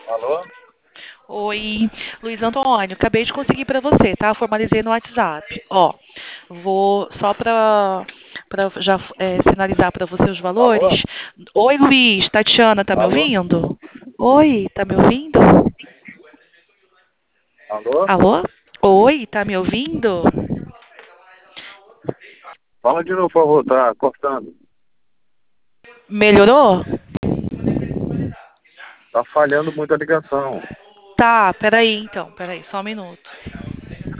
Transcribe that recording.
Alô? Oi, Luiz Antônio, acabei de conseguir para você, tá? Formalizei no WhatsApp. Ó, vou só para já sinalizar para você os valores. Alô? Oi, Luiz, Tatiana, tá me Alô? ouvindo? Oi, tá me ouvindo? Alô? Alô? Oi, tá me ouvindo? Fala de novo, por favor, tá cortando. Melhorou? Tá falhando muito a ligação. Tá, peraí então, peraí, só um minuto.